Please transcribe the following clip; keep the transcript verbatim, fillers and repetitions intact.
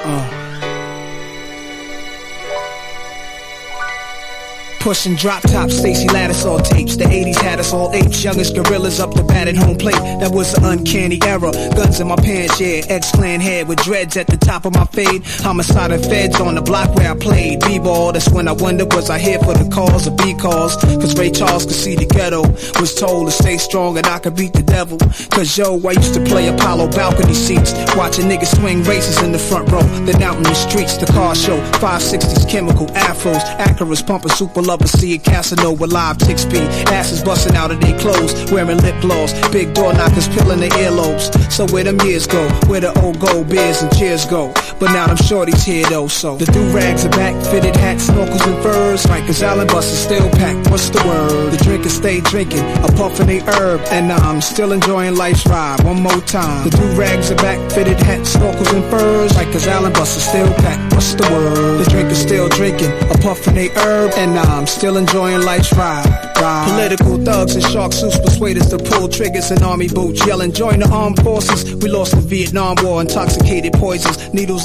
Uh. Pushing drop top, Stacey Lattice all tapes. The eighties had us all apes, youngest gorillas up the bat at home plate. That was an uncanny era. Guns in my pants, yeah. X-Clan head with dreads at the top of my fade. Homicide and feds on the block where I played b-ball. That's when I wondered, was I here for the cause or B-cause? Cause Ray Charles could see the ghetto. Was told to stay strong and I could beat the devil. Cause yo, I used to play Apollo balcony seats, watching niggas swing races in the front row. Then out in the streets, the car show. five sixties, chemical, afros, Acuras pumping super love. See a Casanova live, tick speed, asses busting out of their clothes, wearing lip gloss, big door knockers peeling their earlobes. So where them years go, where the old gold beers and cheers go. But now them shorties here though, so the do-rags are back, fitted hats, snorkels and furs. Rikers Island buses still packed, what's the word? The drinkers stay drinking, a puffin' they herb, and I'm still enjoying life's ride. One more time, the do-rags are back, fitted hats, snorkels and furs. Rikers Island buses still packed, what's the word? The drinkers still drinking, a puffin' they herb, and I'm still enjoying life's ride. ride. Political thugs in shark suits persuade us to pull triggers in army boots, yelling join the armed forces. We lost the Vietnam War, intoxicated poisons, needles